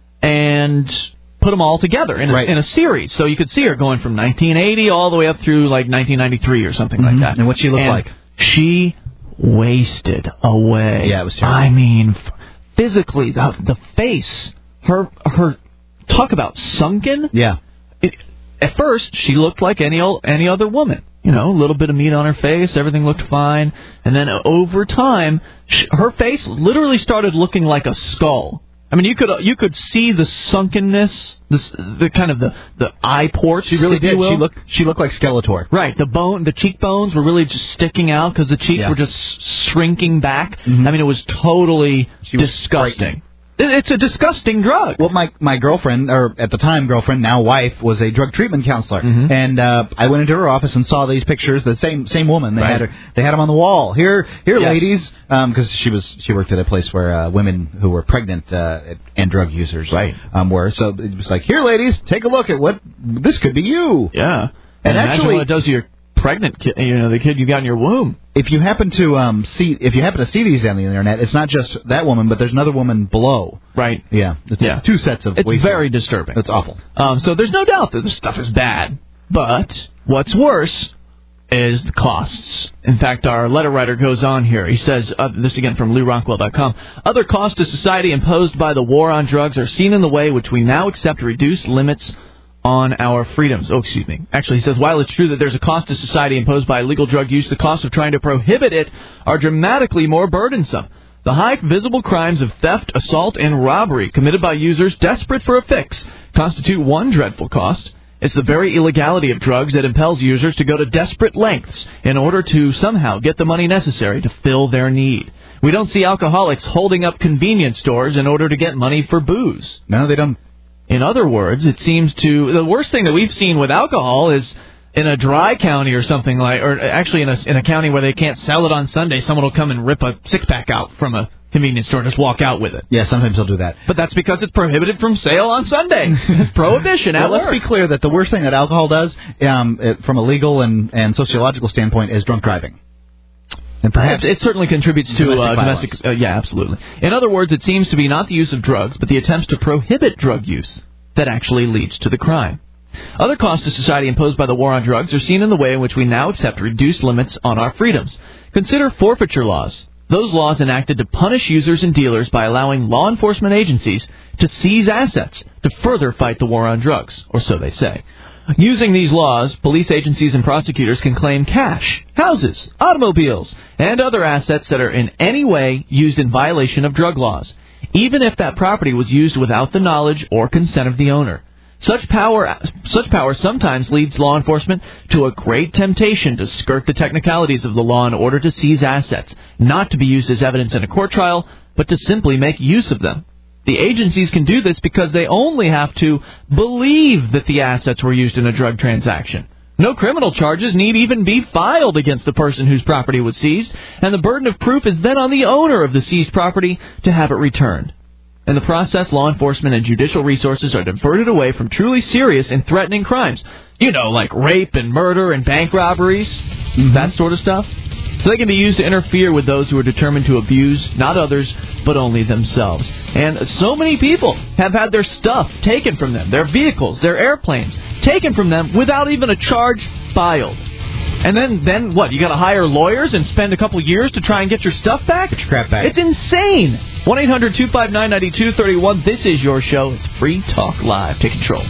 and put them all together in a, right. in a series. So you could see her going from nineteen eighty all the way up through like nineteen ninety-three or something mm-hmm. like that. And what she looked and like? She wasted away. Yeah, it was terrible. I mean, physically, the, the face, her her... Talk about sunken. Yeah. It, at first, she looked like any old, any other woman. You know, a little bit of meat on her face, everything looked fine. And then over time, sh- her face literally started looking like a skull. I mean, you could you could see the sunkenness, the the kind of the, the eye ports. She really if you did. will. She looked she looked like Skeletor. Right. The bone, the cheekbones were really just sticking out because the cheeks yeah. were just shrinking back. Mm-hmm. I mean, it was totally she was disgusting. frightening. It's a disgusting drug. Well, my my girlfriend, or at the time girlfriend, now wife, was a drug treatment counselor, mm-hmm. and uh, I went into her office and saw these pictures. The same same woman. They right. had her. They had them on the wall. Here, here, yes. ladies, because um, she was she worked at a place where uh, women who were pregnant uh, and drug users right. um, were. So it was like, here, ladies, take a look at what this could be you. Yeah, and, and actually, imagine what it does to your pregnant kid, you know, the kid you got in your womb. If you happen to um, see, if you happen to see these on the internet, it's not just that woman, but there's another woman below. Right. Yeah. It's yeah. two sets of. It's wasted. very disturbing. It's awful. Um, so there's no doubt that this stuff is bad, but what's worse is the costs. In fact, our letter writer goes on here. He says, uh, this again from Lou Rockwell dot com, other costs to society imposed by the war on drugs are seen in the way which we now accept reduced limits on our freedoms. Oh, excuse me. Actually, he says, while it's true that there's a cost to society imposed by illegal drug use, the costs of trying to prohibit it are dramatically more burdensome. The high visible crimes of theft, assault, and robbery committed by users desperate for a fix constitute one dreadful cost. It's the very illegality of drugs that impels users to go to desperate lengths in order to somehow get the money necessary to fill their need. We don't see alcoholics holding up convenience stores in order to get money for booze. No, they don't. In other words, it seems to... The worst thing that we've seen with alcohol is in a dry county or something like... Or actually in a, in a county where they can't sell it on Sunday, someone will come and rip a six-pack out from a convenience store and just walk out with it. Yeah, sometimes they'll do that. But that's because it's prohibited from sale on Sunday. It's prohibition at well, work. Let's be clear that the worst thing that alcohol does, um, it, from a legal and, and sociological standpoint, is drunk driving. And perhaps it, it certainly contributes to domestic uh, domestic... Uh, yeah, absolutely. In other words, it seems to be not the use of drugs, but the attempts to prohibit drug use that actually leads to the crime. Other costs to society imposed by the war on drugs are seen in the way in which we now accept reduced limits on our freedoms. Consider forfeiture laws. Those laws enacted to punish users and dealers by allowing law enforcement agencies to seize assets to further fight the war on drugs, or so they say. Using these laws, police agencies and prosecutors can claim cash, houses, automobiles, and other assets that are in any way used in violation of drug laws, even if that property was used without the knowledge or consent of the owner. Such power, such power sometimes leads law enforcement to a great temptation to skirt the technicalities of the law in order to seize assets, not to be used as evidence in a court trial, but to simply make use of them. The agencies can do this because they only have to believe that the assets were used in a drug transaction. No criminal charges need even be filed against the person whose property was seized, and the burden of proof is then on the owner of the seized property to have it returned. In the process, law enforcement and judicial resources are diverted away from truly serious and threatening crimes. You know, like rape and murder and bank robberies, mm-hmm. that sort of stuff. So they can be used to interfere with those who are determined to abuse not others, but only themselves. And so many people have had their stuff taken from them, their vehicles, their airplanes, taken from them without even a charge filed. And then, then what? You got to hire lawyers and spend a couple years to try and get your stuff back? Get your crap back. It's insane. one eight hundred two five nine nine two three one. This is your show. It's Free Talk Live. Take control.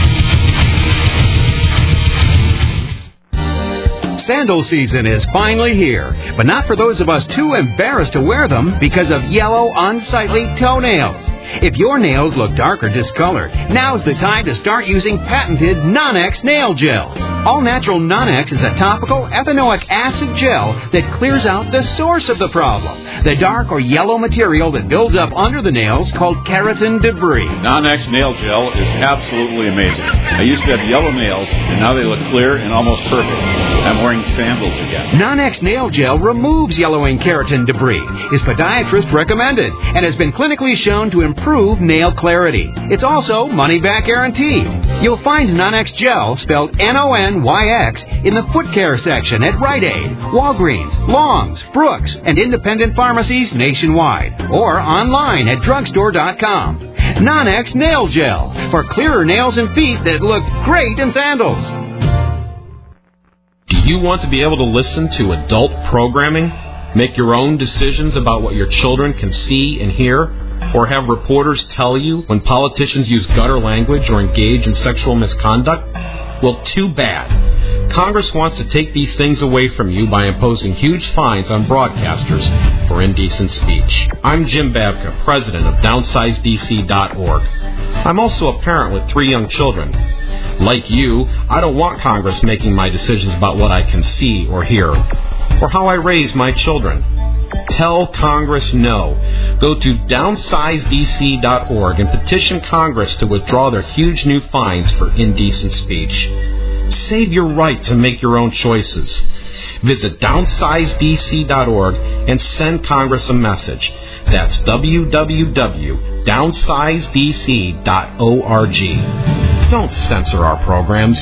Sandal season is finally here, but not for those of us too embarrassed to wear them because of yellow, unsightly toenails. If your nails look dark or discolored, now's the time to start using patented Non-X Nail Gel. All-Natural Non-X is a topical ethanoic acid gel that clears out the source of the problem, the dark or yellow material that builds up under the nails called keratin debris. Non-X Nail Gel is absolutely amazing. I used to have yellow nails, and now they look clear and almost perfect. I'm wearing sandals again. Non-X Nail Gel removes yellowing keratin debris, is podiatrist recommended, and has been clinically shown to improve nail clarity. It's also money-back guaranteed. You'll find Non-X Gel, spelled N O N Y X, in the foot care section at Rite Aid, Walgreens, Long's, Brooks, and independent pharmacies nationwide, or online at drugstore dot com. Non-X Nail Gel, for clearer nails and feet that look great in sandals. Do you want to be able to listen to adult programming, make your own decisions about what your children can see and hear, or have reporters tell you when politicians use gutter language or engage in sexual misconduct? Well, too bad. Congress wants to take these things away from you by imposing huge fines on broadcasters for indecent speech. I'm Jim Babka, president of downsize D C dot org. I'm also a parent with three young children. Like you, I don't want Congress making my decisions about what I can see or hear, or how I raise my children. Tell Congress no. Go to downsize D C dot org and petition Congress to withdraw their huge new fines for indecent speech. Save your right to make your own choices. Visit downsize D C dot org and send Congress a message. That's w w w dot downsize D C dot org. Don't censor our programs.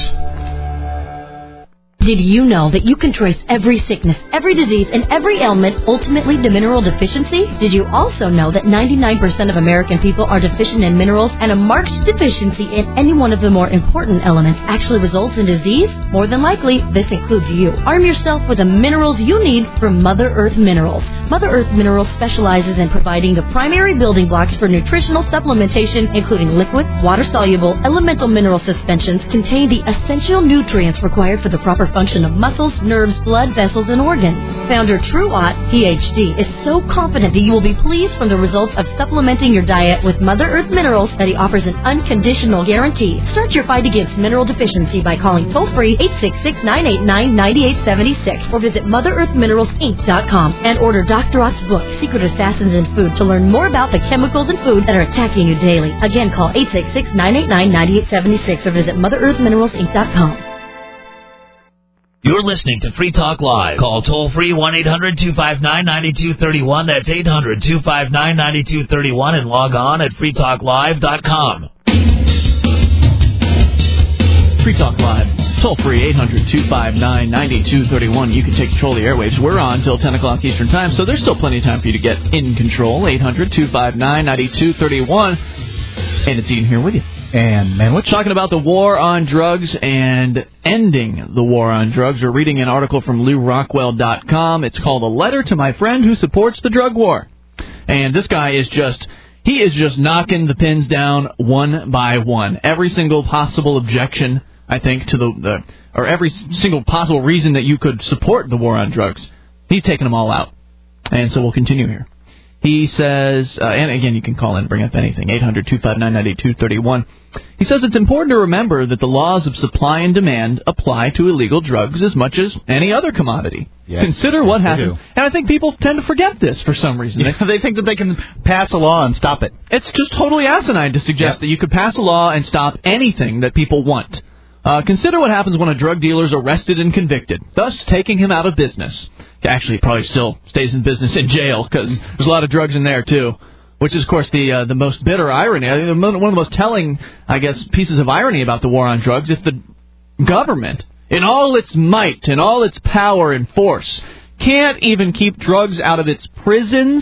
Did you know that you can trace every sickness, every disease, and every ailment ultimately to mineral deficiency? Did you also know that ninety-nine percent of American people are deficient in minerals, and a marked deficiency in any one of the more important elements actually results in disease? More than likely, this includes you. Arm yourself with the minerals you need from Mother Earth Minerals. Mother Earth Minerals specializes in providing the primary building blocks for nutritional supplementation, including liquid, water-soluble, elemental mineral suspensions, contain the essential nutrients required for the proper function of muscles, nerves, blood vessels, and organs. Founder True Ott, P H D, is so confident that you will be pleased from the results of supplementing your diet with Mother Earth Minerals that he offers an unconditional guarantee. Start your fight against mineral deficiency by calling toll-free eight six six, nine eight nine, nine eight seven six or visit Mother Earth Minerals Inc dot com and order Doctor Ott's book, Secret Assassins in Food, to learn more about the chemicals in food that are attacking you daily. Again, call eight six six, nine eight nine, nine eight seven six or visit Mother Earth Minerals Inc dot com. You're listening to Free Talk Live. Call toll-free one eight hundred two five nine nine two three one. That's eight hundred two five nine nine two three one and log on at free talk live dot com. Free Talk Live. Toll-free eight hundred two five nine nine two three one. You can take control of the airwaves. We're on until ten o'clock Eastern Time, so there's still plenty of time for you to get in control. eight hundred two five nine nine two three one. And it's Ian here with you. And man, what's talking about the war on drugs and ending the war on drugs. We're reading an article from Lew Rockwell dot com. It's called A Letter to My Friend Who Supports the Drug War. And this guy is just, he is just knocking the pins down one by one. Every single possible objection, I think, to the, the or every single possible reason that you could support the war on drugs, he's taking them all out. And so we'll continue here. He says, uh, and again, you can call in and bring up anything, eight hundred, two five nine, nine two three one. He says it's important to remember that the laws of supply and demand apply to illegal drugs as much as any other commodity. Yes, Consider yes, what they happens. do. And I think people tend to forget this for some reason. Yeah, they think that they can pass a law and stop it. It's just totally asinine to suggest Yep. that you could pass a law and stop anything that people want. Uh, consider what happens when a drug dealer is arrested and convicted, thus taking him out of business. Actually, he probably still stays in business in jail because there's a lot of drugs in there, too, which is, of course, the uh, the most bitter irony. I mean, one of the most telling, I guess, pieces of irony about the war on drugs, if the government, in all its might, in all its power and force, can't even keep drugs out of its prisons,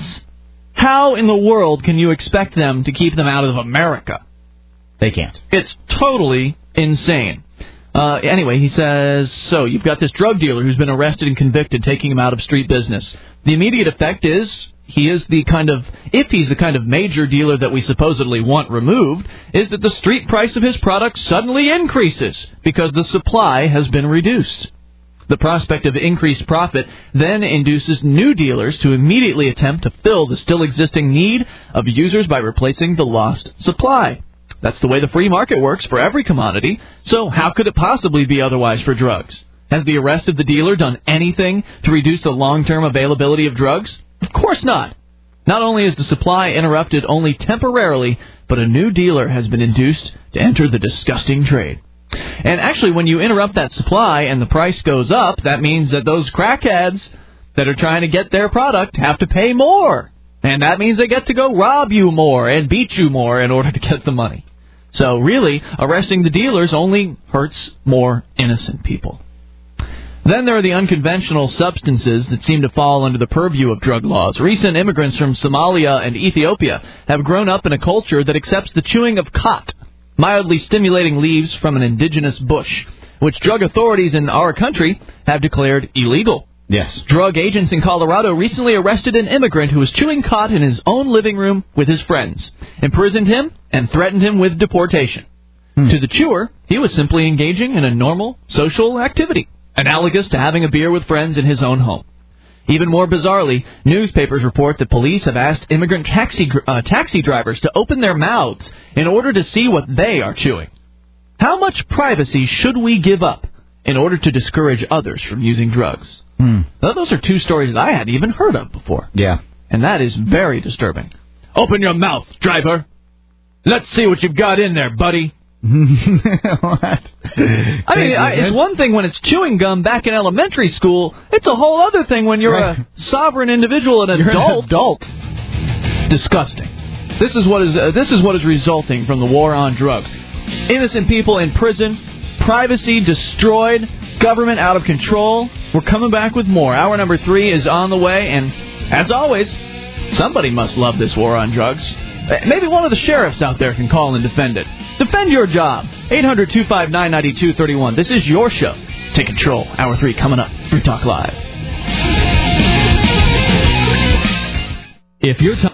how in the world can you expect them to keep them out of America? They can't. It's totally insane. Uh, anyway, he says, so you've got this drug dealer who's been arrested and convicted, taking him out of street business. The immediate effect is he is the kind of, if he's the kind of major dealer that we supposedly want removed, is that the street price of his product suddenly increases because the supply has been reduced. The prospect of increased profit then induces new dealers to immediately attempt to fill the still existing need of users by replacing the lost supply. That's the way the free market works for every commodity, so how could it possibly be otherwise for drugs? Has the arrest of the dealer done anything to reduce the long-term availability of drugs? Of course not. Not only is the supply interrupted only temporarily, but a new dealer has been induced to enter the disgusting trade. And actually, when you interrupt that supply and the price goes up, that means that those crackheads that are trying to get their product have to pay more. And that means they get to go rob you more and beat you more in order to get the money. So really, arresting the dealers only hurts more innocent people. Then there are the unconventional substances that seem to fall under the purview of drug laws. Recent immigrants from Somalia and Ethiopia have grown up in a culture that accepts the chewing of khat, mildly stimulating leaves from an indigenous bush, which drug authorities in our country have declared illegal. Yes. Drug agents in Colorado recently arrested an immigrant who was chewing khat in his own living room with his friends, imprisoned him, and threatened him with deportation. Hmm. To the chewer, he was simply engaging in a normal social activity, analogous to having a beer with friends in his own home. Even more bizarrely, newspapers report that police have asked immigrant taxi uh, taxi drivers to open their mouths in order to see what they are chewing. How much privacy should we give up in order to discourage others from using drugs? Hmm. Now, those are two stories that I hadn't even heard of before. Yeah. And that is very disturbing. Open your mouth, driver. Let's see what you've got in there, buddy. What? I mean, I, it's one thing when it's chewing gum back in elementary school. It's a whole other thing when you're right. a sovereign individual, an you're adult. An adult. Disgusting. This is what is uh, this is what is resulting from the war on drugs. Innocent people in prison, privacy destroyed, government out of control. We're coming back with more. Hour number three is on the way, and as always, somebody must love this war on drugs. Maybe one of the sheriffs out there can call and defend it. Defend your job. eight hundred, two five nine, nine two three one. This is your show. Take control. Hour three coming up. Free Talk Live. If you're t-